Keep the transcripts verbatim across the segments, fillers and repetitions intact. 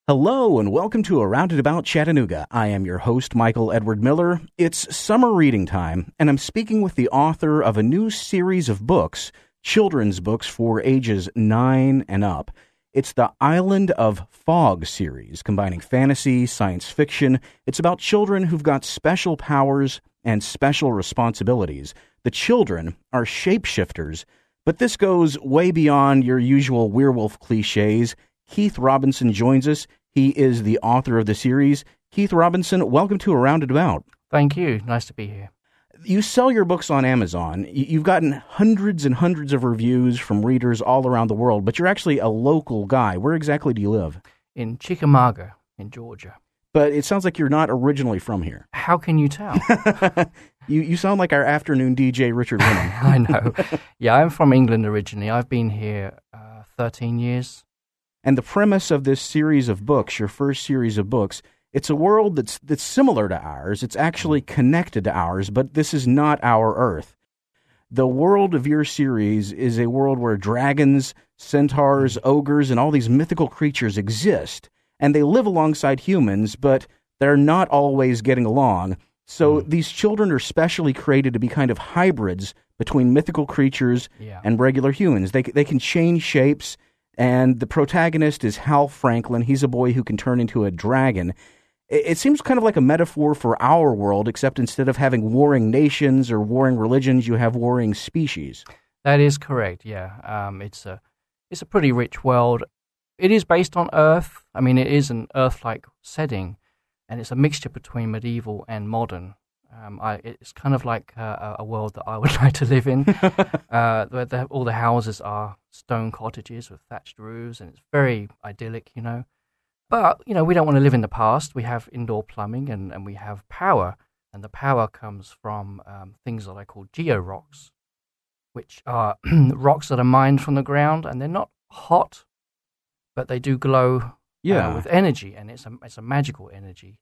Hello and welcome to Around and About Chattanooga. I am your host, Michael Edward Miller. It's summer reading time, and I'm speaking with the author of a new series of books, children's books for ages nine and up. It's the Island of Fog series, combining fantasy, science fiction. It's about children who've got special powers and special responsibilities. The children are shapeshifters, but this goes way beyond your usual werewolf cliches. Keith Robinson joins us. He is the author of the series. Keith Robinson, welcome to Around and About. Thank you. Nice to be here. You sell your books on Amazon. You've gotten hundreds and hundreds of reviews from readers all around the world, but you're actually a local guy. Where exactly do you live? In Chickamauga, in Georgia. But it sounds like you're not originally from here. How can you tell? you you sound like our afternoon D J, Richard Winham. I know. Yeah, I'm from England originally. I've been here uh, thirteen years. And the premise of this series of books, your first series of books, it's a world that's that's similar to ours. It's actually connected to ours, but this is not our Earth. The world of your series is a world where dragons, centaurs, ogres, and all these mythical creatures exist, and they live alongside humans, but they're not always getting along. So mm. these children are specially created to be kind of hybrids between mythical creatures yeah. and regular humans. They they can change shapes. And the protagonist is Hal Franklin. He's a boy who can turn into a dragon. It seems kind of like a metaphor for our world, except instead of having warring nations or warring religions, you have warring species. That is correct, yeah. Um, it's a it's a pretty rich world. It is based on Earth. I mean, it is an Earth-like setting, and it's a mixture between medieval and modern. Um, I, it's kind of like uh, a world that I would like to live in, uh, where the, all the houses are stone cottages with thatched roofs, and it's very idyllic, you know. But, you know, we don't want to live in the past. We have indoor plumbing, and, and we have power, and the power comes from um, things that I call georocks, which are rocks that are mined from the ground, and they're not hot, but they do glow yeah. uh, with energy, and it's a, it's a magical energy.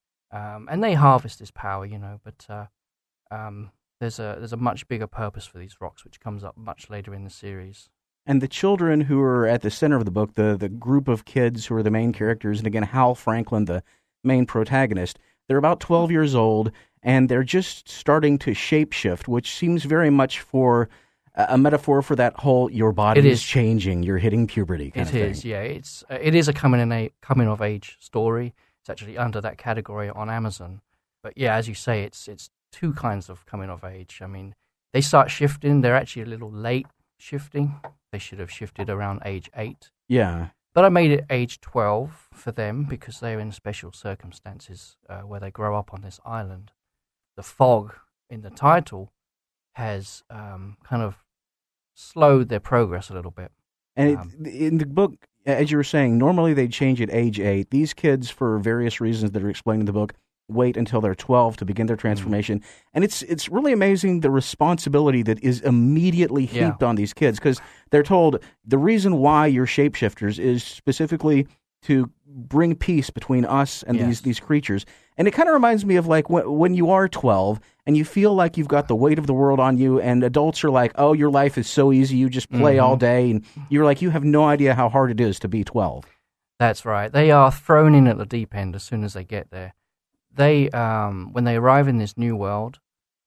Um, and they harvest this power, you know, but uh, um, there's a there's a much bigger purpose for these rocks, which comes up much later in the series. And the children who are at the center of the book, the, the group of kids who are the main characters, and again, Hal Franklin, the main protagonist, they're about twelve years old, and they're just starting to shapeshift, which seems very much for a, a metaphor for that whole, your body it is is changing, you're hitting puberty kind it of thing. It is, yeah. It's, uh, it is a coming, in a, coming of age story. It's actually under that category on Amazon. But yeah, as you say, it's it's two kinds of coming of age. I mean, they start shifting. They're actually a little late shifting. They should have shifted around age eight. Yeah. But I made it age twelve for them because they're in special circumstances uh, where they grow up on this island. The fog in the title has um, kind of slowed their progress a little bit. And um, it, in the book, as you were saying, normally they'd change at age eight. These kids, for various reasons that are explained in the book, wait until they're twelve to begin their transformation. Mm-hmm. And it's it's really amazing the responsibility that is immediately heaped yeah. on these kids, because they're told the reason why you're shapeshifters is specifically to bring peace between us and yes. these, these creatures. And it kind of reminds me of like when, when you are twelve and you feel like you've got the weight of the world on you, and adults are like, oh, your life is so easy, you just play mm-hmm. all day, and you're like, you have no idea how hard it is to be twelve. That's right. They are thrown in at the deep end as soon as they get there. They, um, when they arrive in this new world,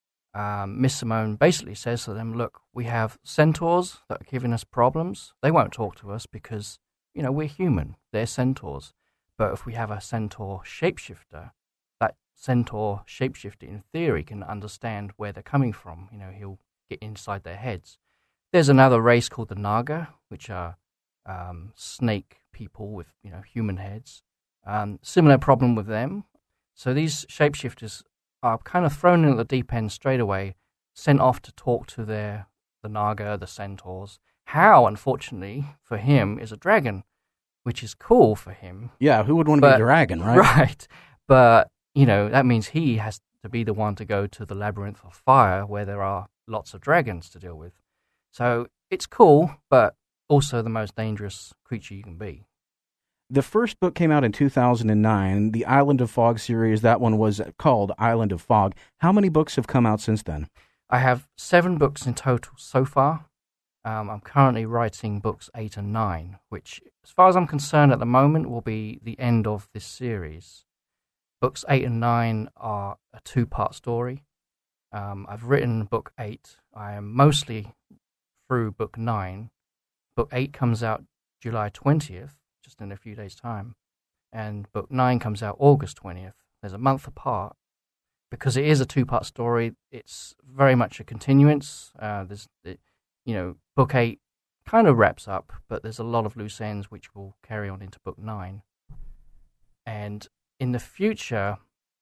um, Miss Simone basically says to them, look, we have centaurs that are giving us problems. They won't talk to us because, you know, we're human. They're centaurs. But if we have a centaur shapeshifter, that centaur shapeshifter, in theory, can understand where they're coming from. You know, he'll get inside their heads. There's another race called the Naga, which are um, snake people with, you know, human heads. Um, similar problem with them. So these shapeshifters are kind of thrown in at the deep end straight away, sent off to talk to their the Naga, the centaurs. Hal, unfortunately, for him, is a dragon, which is cool for him. Yeah, who would want to but, be a dragon, right? Right. But, you know, that means he has to be the one to go to the Labyrinth of Fire, where there are lots of dragons to deal with. So it's cool, but also the most dangerous creature you can be. The first book came out in two thousand nine, the Island of Fog series. That one was called Island of Fog. How many books have come out since then? I have seven books in total so far. Um, I'm currently writing books eight and nine, which, as far as I'm concerned at the moment, will be the end of this series. Books eight and nine are a two-part story. Um, I've written book eight. I am mostly through book nine. Book eight comes out July twentieth, just in a few days' time. And book nine comes out August twentieth. There's a month apart. Because it is a two-part story, it's very much a continuance. Uh, there's, it, you know, book eight kind of wraps up, but there's a lot of loose ends which will carry on into book nine. And in the future,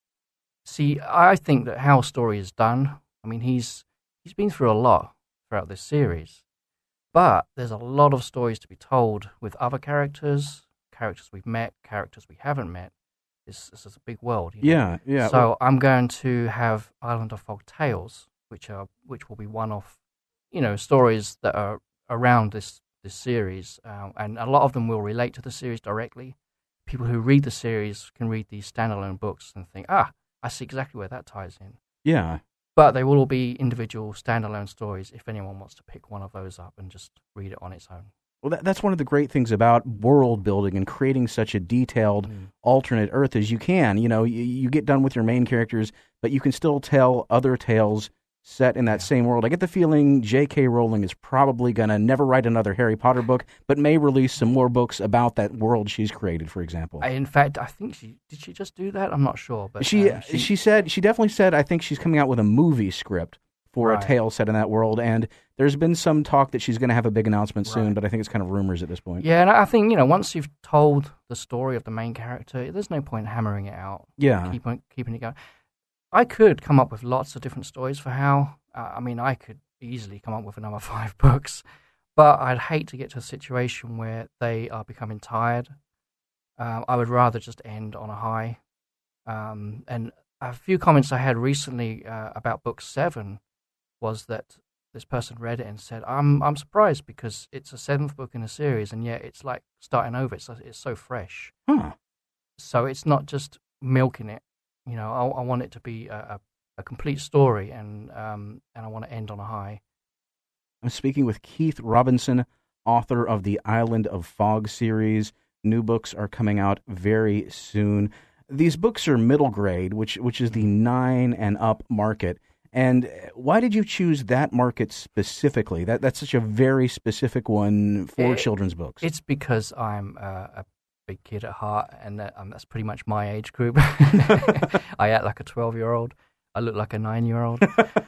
see, I think that Hal's story is done. I mean, he's he's been through a lot throughout this series, but there's a lot of stories to be told with other characters, characters we've met, characters we haven't met. This, this is a big world. You know? Yeah, yeah. So I'm going to have Island of Fog Tales, which are which will be one of, you know, stories that are around this this series, um, and a lot of them will relate to the series directly. People who read the series can read these standalone books and think, ah, I see exactly where that ties in. Yeah. But they will all be individual standalone stories if anyone wants to pick one of those up and just read it on its own. Well, that, that's one of the great things about world building and creating such a detailed mm. alternate Earth as you can. You know, you, you get done with your main characters, but you can still tell other tales set in that yeah. same world. I get the feeling J K. Rowling is probably going to never write another Harry Potter book, but may release some more books about that world she's created, for example. In fact, I think she, did she just do that? I'm not sure. But she, um, she, she said, she definitely said, I think she's coming out with a movie script for right. a tale set in that world, and there's been some talk that she's going to have a big announcement soon, right. but I think it's kind of rumors at this point. Yeah, and I think, you know, once you've told the story of the main character, there's no point hammering it out. Yeah. Keep on, keeping it going. I could come up with lots of different stories for Hal. Uh, I mean, I could easily come up with another five books, but I'd hate to get to a situation where they are becoming tired. Um, I would rather just end on a high. Um, and a few comments I had recently uh, about book seven was that this person read it and said, I'm I'm surprised because it's a seventh book in a series, and yet it's like starting over. It's, it's so fresh. Huh. So it's not just milking it. You know, I, I want it to be a, a, a complete story, and um, and I want to end on a high. I'm speaking with Keith Robinson, author of the Island of Fog series. New books are coming out very soon. These books are middle grade, which which is the nine and up market. And why did you choose that market specifically? That that's such a very specific one for it, children's books. It's because I'm uh, a big kid at heart, and that, um, that's pretty much my age group. I act like a twelve-year-old. I look like a nine-year-old.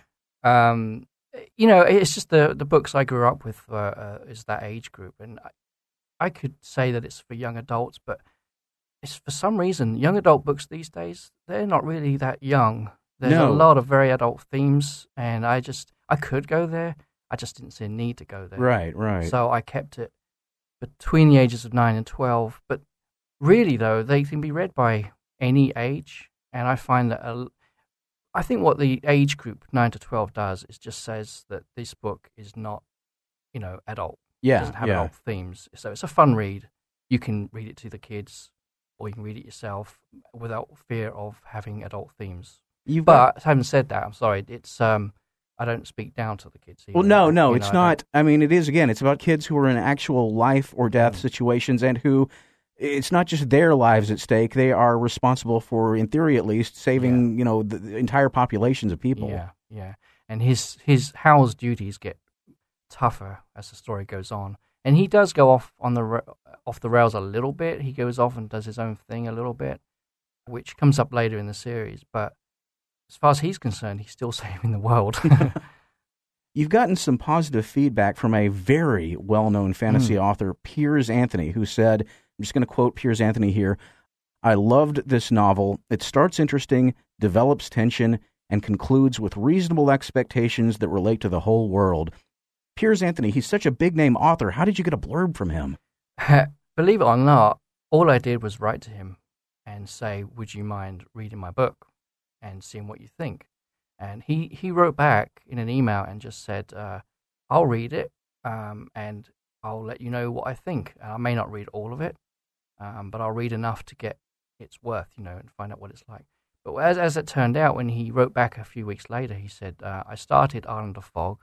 um, you know, it's just the the books I grew up with uh, uh, is that age group, and I, I could say that it's for young adults, but it's for some reason young adult books these days, they're not really that young. There's no. a lot of very adult themes, and I just, I could go there. I just didn't see a need to go there. Right, right. So I kept it between the ages of nine and twelve. But really, though, they can be read by any age. And I find that, a, I think what the age group nine to twelve does is just says that this book is not, you know, adult. Yeah, it doesn't have yeah. adult themes. So it's a fun read. You can read it to the kids, or you can read it yourself without fear of having adult themes. You've but got... having said that, I'm sorry, it's um, I don't speak down to the kids. Either. Well, no, no, you it's know, not. I, I mean, it is, again, it's about kids who are in actual life or death mm. situations, and who, it's not just their lives at stake. They are responsible for, in theory at least, saving, yeah. you know, the, the entire populations of people. Yeah, yeah. And his, his Hal's duties get tougher as the story goes on. And he does go off on the off the rails a little bit. He goes off and does his own thing a little bit, which comes up later in the series, but as far as he's concerned, he's still saving the world. You've gotten some positive feedback from a very well-known fantasy mm. author, Piers Anthony, who said, I'm just going to quote Piers Anthony here, I loved this novel. It starts interesting, develops tension, and concludes with reasonable expectations that relate to the whole world. Piers Anthony, he's such a big-name author. How did you get a blurb from him? Believe it or not, all I did was write to him and say, would you mind reading my book and seeing what you think? And he, he wrote back in an email and just said, uh, I'll read it um, and I'll let you know what I think. I may not read all of it, um, but I'll read enough to get its worth, you know, and find out what it's like. But as, as it turned out, when he wrote back a few weeks later, he said, uh, I started Island of Fog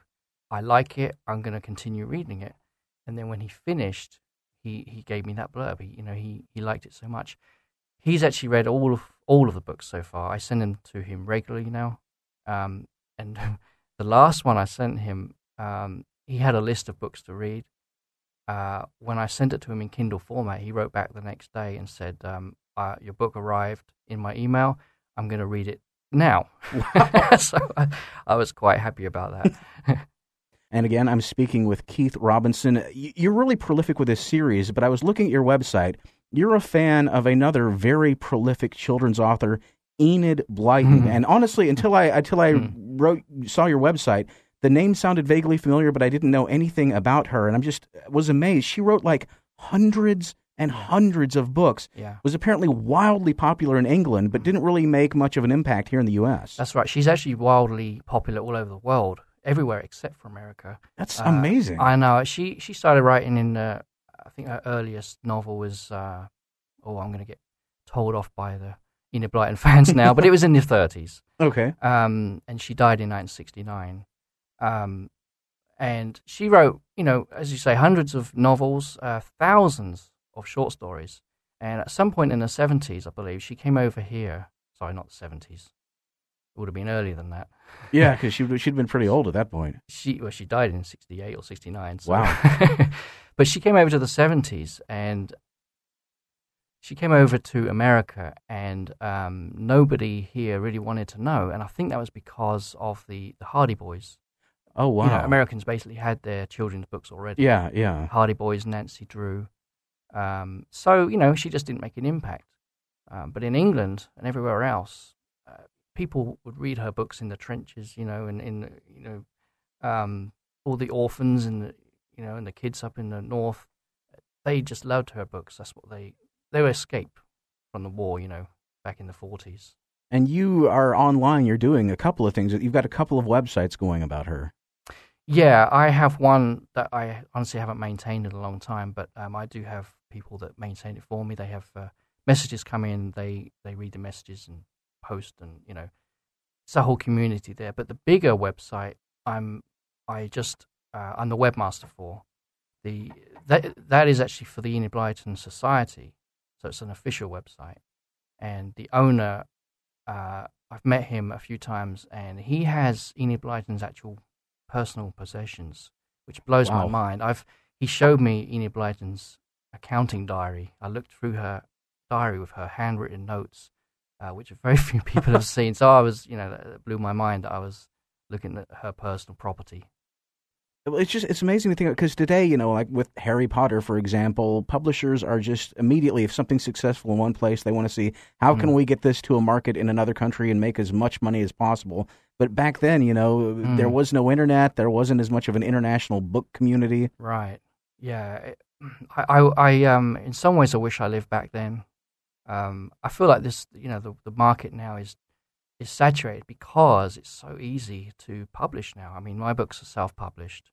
I like it. I'm going to continue reading it. And then when he finished, he, he gave me that blurb. He, you know, he, he liked it so much. He's actually read all of all of the books so far. I send them to him regularly now. Um, and the last one I sent him, um, he had a list of books to read. Uh, when I sent it to him in Kindle format, he wrote back the next day and said, um, uh, your book arrived in my email. I'm going to read it now. So I, I was quite happy about that. And again, I'm speaking with Keith Robinson. You're really prolific with this series, but I was looking at your website. You're a fan of another very prolific children's author, Enid Blyton. Mm-hmm. And honestly, until I until I mm-hmm. wrote saw your website, the name sounded vaguely familiar, but I didn't know anything about her. And I'm just was amazed. She wrote like hundreds and hundreds of books. Yeah. Was apparently wildly popular in England, but didn't really make much of an impact here in the U S. That's right. She's actually wildly popular all over the world, everywhere except for America. That's uh, amazing. I know. She she started writing in, uh, I think her earliest novel was, uh, oh, I'm going to get told off by the Enid Blyton fans now, but it was in the thirties. Okay. Um, and she died in nineteen sixty-nine. Um, and she wrote, you know, as you say, hundreds of novels, uh, thousands of short stories. And at some point in the seventies, I believe, she came over here. Sorry, not the seventies. It would have been earlier than that. Yeah, because she, she'd been pretty old at that point. She well, she died in sixty-eight or sixty-nine. So. Wow. But she came over to the seventies, and she came over to America, and um, nobody here really wanted to know. And I think that was because of the, the Hardy Boys. Oh, wow. You know, Americans basically had their children's books already. Yeah, yeah. Hardy Boys, Nancy Drew. Um, so, you know, she just didn't make an impact. Um, but in England and everywhere else, uh, people would read her books in the trenches, you know, and in, you know, um, all the orphans and, the, you know, and the kids up in the north. They just loved her books. That's what they, they were escape from the war, you know, back in the forties. And you are online. You're doing a couple of things. You've got a couple of websites going about her. Yeah, I have one that I honestly haven't maintained in a long time, but um, I do have people that maintain it for me. They have uh, messages come in, they, they read the messages and post, and you know, it's a whole community there. But the bigger website, I'm I just uh, I'm the webmaster for. The that that is actually for the Enid Blyton Society, so it's an official website, and the owner, uh, I've met him a few times, and he has Enid Blyton's actual personal possessions, which blows wow. my mind. I've he showed me Enid Blyton's accounting diary. I looked through her diary with her handwritten notes, uh, which very few people have seen. So I was, you know, that blew my mind that I was looking at her personal property. It's just, it's amazing to think, because today, you know, like with Harry Potter, for example, publishers are just immediately, if something's successful in one place, they want to see, how mm. can we get this to a market in another country and make as much money as possible? But back then, you know, mm. there was no internet, there wasn't as much of an international book community. Right. Yeah. I, I, I um, in some ways, I wish I lived back then. Um, I feel like this, you know, the, the market now is is saturated because it's so easy to publish now. I mean, my books are self-published.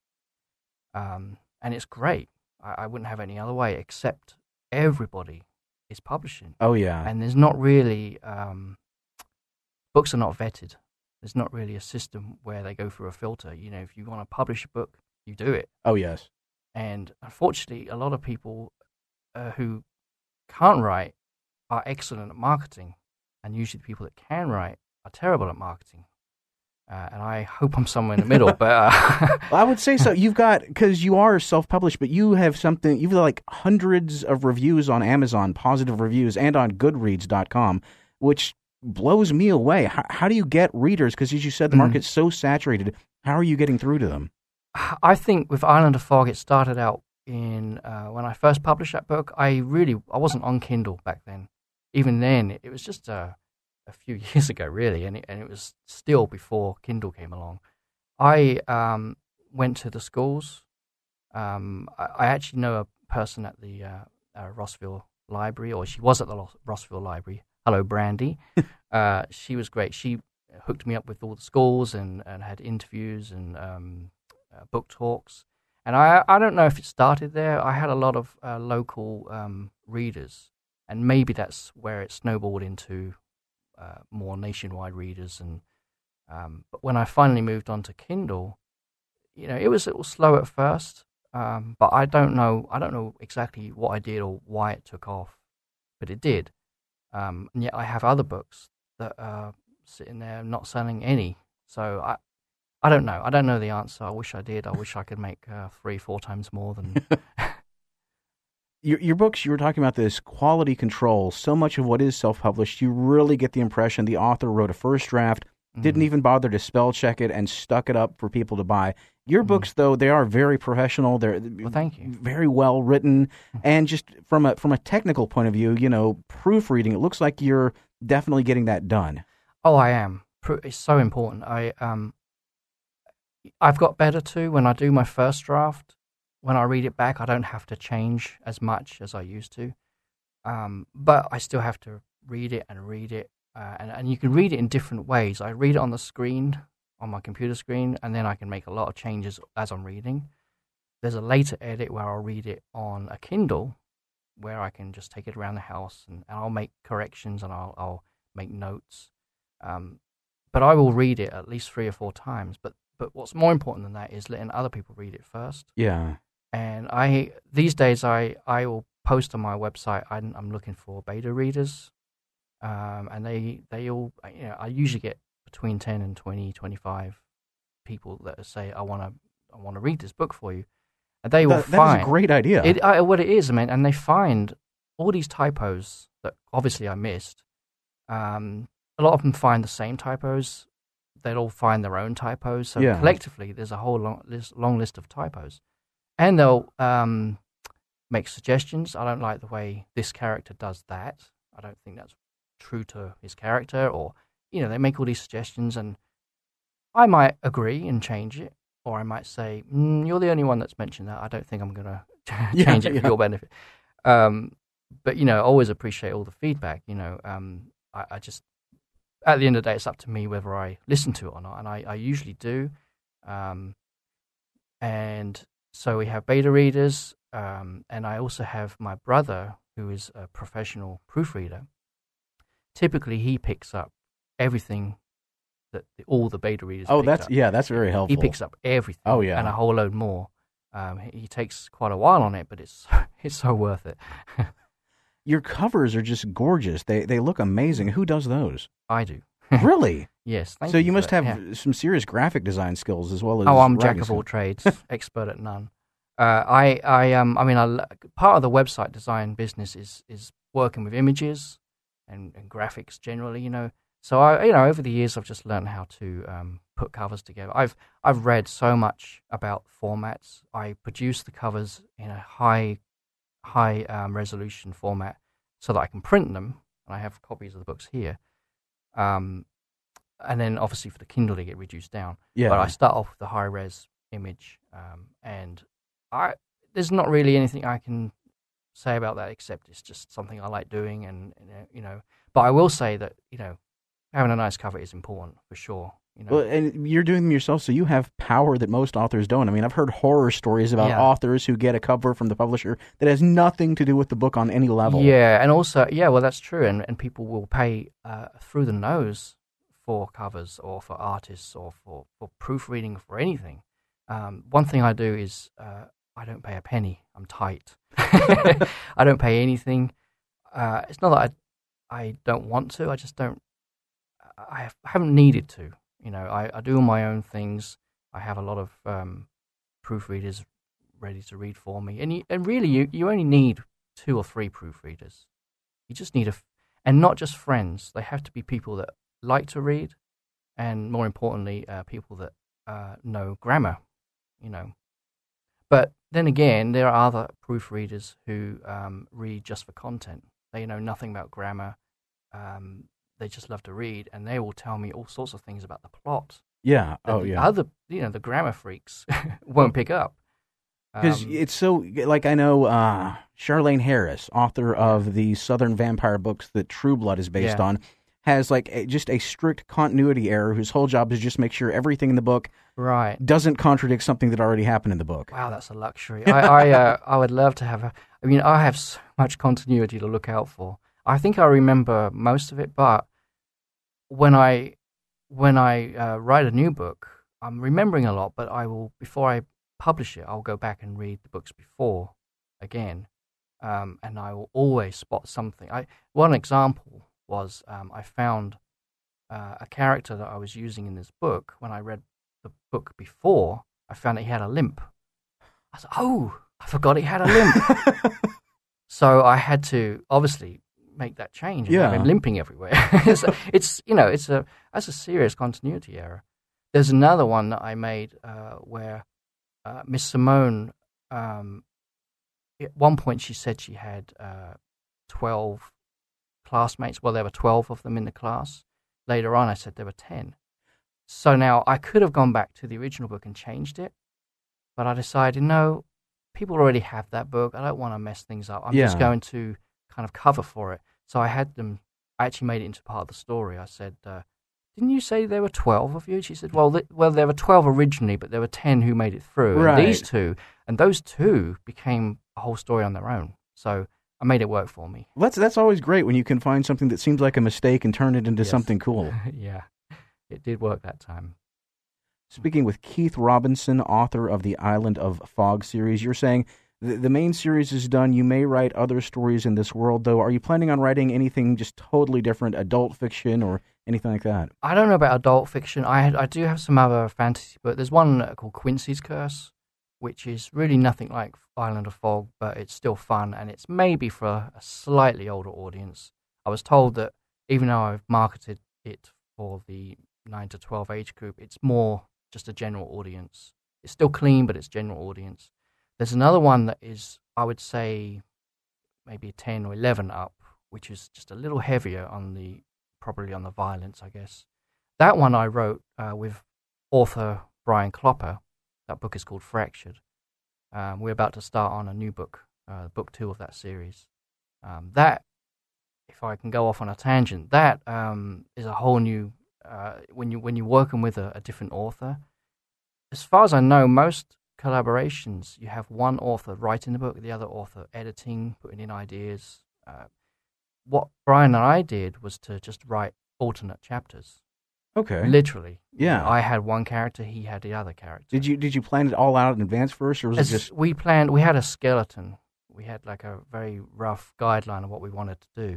Um, and it's great. I, I wouldn't have any other way, except everybody is publishing. Oh, yeah. And there's not really, um, books are not vetted. There's not really a system where they go through a filter. You know, if you want to publish a book, you do it. Oh, yes. And unfortunately, a lot of people uh, who can't write are excellent at marketing. And usually the people that can write are terrible at marketing. Uh, and I hope I'm somewhere in the middle, but uh... well, I would say so. You've got, because you are self-published, but you have something. You've like hundreds of reviews on Amazon, positive reviews, and on Goodreads dot com, which blows me away. How, how do you get readers? Because as you said, the market's so saturated. How are you getting through to them? I think with Island of Fog, it started out in uh, when I first published that book. I really I wasn't on Kindle back then. Even then, it was just a. a few years ago, really, and it, and it was still before Kindle came along. I um, went to the schools. Um, I, I actually know a person at the uh, uh, Rossville Library, or she was at the Rossville Library. Hello, Brandy. uh, she was great. She hooked me up with all the schools and, and had interviews and um, uh, book talks. And I I don't know if it started there. I had a lot of uh, local um, readers, and maybe that's where it snowballed into Uh, more nationwide readers. And um, but when I finally moved on to Kindle, you know, it was a little slow at first, um, but I don't know. I don't know exactly what I did or why it took off, but it did. Um, and yet I have other books that are sitting there not selling any. So I, I don't know. I don't know the answer. I wish I did. I wish I could make uh, three, four times more than. Your, your books, you were talking about this quality control. So much of what is self-published, you really get the impression the author wrote a first draft, mm. didn't even bother to spell check it, and stuck it up for people to buy. Your mm. books, though, they are very professional. They're well, thank you. Very well written, and just from a from a technical point of view, you know, proofreading, it looks like you're definitely getting that done. Oh, I am. It's so important. I um, I've got better too when I do my first draft. When I read it back, I don't have to change as much as I used to, um, but I still have to read it and read it, uh, and, and you can read it in different ways. I read it on the screen, on my computer screen, and then I can make a lot of changes as I'm reading. There's a later edit where I'll read it on a Kindle, where I can just take it around the house, and, and I'll make corrections and I'll, I'll make notes. Um, but I will read it at least three or four times. But but what's more important than that is letting other people read it first. Yeah. And I these days I, I will post on my website. I'm, I'm looking for beta readers, um, and they they all you know I usually get between ten and twenty, twenty-five people that say I want to I want to read this book for you, and they will that, find that is a great idea. It, I, what it is, I mean, and they find all these typos that obviously I missed. Um, a lot of them find the same typos. They'll all find their own typos. So yeah. collectively, there's a whole long list, long list of typos. And they'll um, make suggestions. I don't like the way this character does that. I don't think that's true to his character. Or, you know, they make all these suggestions, and I might agree and change it. Or I might say, mm, you're the only one that's mentioned that. I don't think I'm going to change yeah, it yeah. for your benefit. Um, but, you know, I always appreciate all the feedback. You know, um, I, I just, at the end of the day, it's up to me whether I listen to it or not. And I, I usually do. Um, and... So we have beta readers, um, and I also have my brother, who is a professional proofreader. Typically, he picks up everything that the, all the beta readers. Oh, that's up. yeah, that's very helpful. He picks up everything. Oh, yeah, and a whole load more. Um, he, he takes quite a while on it, but it's it's so worth it. Your covers are just gorgeous. They they look amazing. Who does those? I do. Really? Yes. Thank so you you must that. have yeah. some serious graphic design skills as well as. Oh, I'm jack of skills. all trades, expert at none. Uh, I, I, um, I mean, I, part of the website design business is is working with images and, and graphics generally, you know. So I, you know, over the years, I've just learned how to um, put covers together. I've I've read so much about formats. I produce the covers in a high high um, resolution format so that I can print them. And I have copies of the books here. Um, and then obviously for the Kindle they get reduced down. Yeah. But I start off with the high res image, um, and I there's not really anything I can say about that except it's just something I like doing, and, and you know. But I will say that you know having a nice cover is important for sure. You know. Well, and you're doing them yourself, so you have power that most authors don't. I mean, I've heard horror stories about yeah. authors who get a cover from the publisher that has nothing to do with the book on any level. Yeah, and also, yeah, well, that's true, and, and people will pay uh, through the nose for covers or for artists or for, for proofreading for anything. Um, one thing I do is uh, I don't pay a penny. I'm tight. I don't pay anything. Uh, it's not that I, I don't want to. I just don't. I, have, I haven't needed to. You know, I, I do all my own things. I have a lot of um, proofreaders ready to read for me, and you, and really, you, you only need two or three proofreaders. You just need a, f- and not just friends. They have to be people that like to read, and more importantly, uh, people that uh, know grammar. You know, but then again, there are other proofreaders who um, read just for content. They know nothing about grammar. Um, They just love to read, and they will tell me all sorts of things about the plot. Yeah. Oh, the yeah. Other, you know, the grammar freaks won't pick up. Because Um, it's so, like I know uh, Charlaine Harris, author of the Southern Vampire books that True Blood is based Yeah. on, has like a, just a strict continuity error whose whole job is just make sure everything in the book right. doesn't contradict something that already happened in the book. Wow, that's a luxury. I I, uh, I would love to have a. I mean, I have so much continuity to look out for. I think I remember most of it, but when I when I uh, write a new book, I'm remembering a lot, but I will, before I publish it, I'll go back and read the books before again, um, and I will always spot something. I one example was um, I found uh, a character that I was using in this book. When I read the book before, I found that he had a limp. I said, "Oh, I forgot he had a limp." So I had to obviously make that change and Yeah. have him limping everywhere. it's, it's you know it's a that's a serious continuity error. There's another one that I made uh, where uh, Miss Simone, um, at one point she said she had uh, twelve classmates. Well, there were twelve of them in the class. Later on, I said there were ten. So now I could have gone back to the original book and changed it, but I decided, no, people already have that book. I don't want to mess things up. I'm Yeah. just going to kind of cover for it. So I had them, I actually made it into part of the story. I said, uh, didn't you say there were twelve of you? She said, well, th- well, there were twelve originally, but there were ten who made it through. Right. And these two, and those two became a whole story on their own. So I made it work for me. Well, that's that's always great when you can find something that seems like a mistake and turn it into Yes. something cool. Yeah, it did work that time. Speaking with Keith Robinson, author of the Island of Fog series, you're saying the, the main series is done. You may write other stories in this world, though. Are you planning on writing anything just totally different, adult fiction or anything like that? I don't know about adult fiction. I had, I do have some other fantasy, but there's one called Quincy's Curse, which is really nothing like Island of Fog, but it's still fun, and it's maybe for a slightly older audience. I was told that even though I've marketed it for the nine to twelve age group, it's more just a general audience. It's still clean, but it's general audience. There's another one that is, I would say, maybe ten or eleven up, which is just a little heavier on the, probably on the violence, I guess. That one I wrote uh, with author Brian Klopper. That book is called Fractured. Um, we're about to start on a new book, uh, book two of that series. Um, that, if I can go off on a tangent, that um, is a whole new. Uh, when you when you're working with a, a different author, as far as I know, most collaborations you have one author writing the book, the other author editing, putting in ideas. Uh, what Brian and I did was to just write alternate chapters. Okay. Literally. Yeah. I had one character, he had the other character. Did you did you plan it all out in advance first, or was As it just we planned, we had a skeleton. We had like a very rough guideline of what we wanted to do.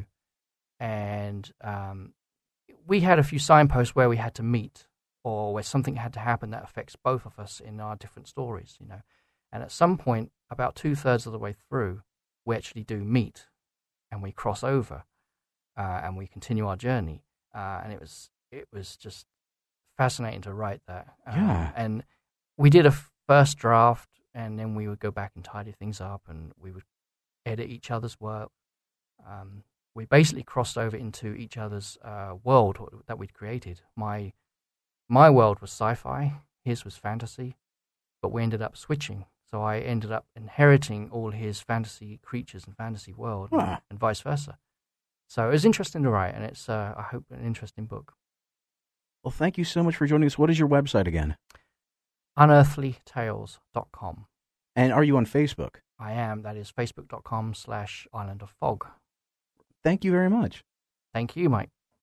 And um, we had a few signposts where we had to meet or where something had to happen that affects both of us in our different stories, you know. And at some point, about two-thirds of the way through, we actually do meet and we cross over uh, and we continue our journey. Uh, and it was it was just fascinating to write that. Um, Yeah. And we did a first draft, and then we would go back and tidy things up, and we would edit each other's work. Um, we basically crossed over into each other's uh, world that we'd created. My my world was sci-fi, his was fantasy, but we ended up switching. So I ended up inheriting all his fantasy creatures and fantasy world, Huh. and, and vice versa. So it was interesting to write, and it's, uh, I hope, an interesting book. Well, thank you so much for joining us. What is your website again? unearthly tales dot com. And are you on Facebook? I am. That is facebook dot com slash island of fog. Thank you very much. Thank you, Mike.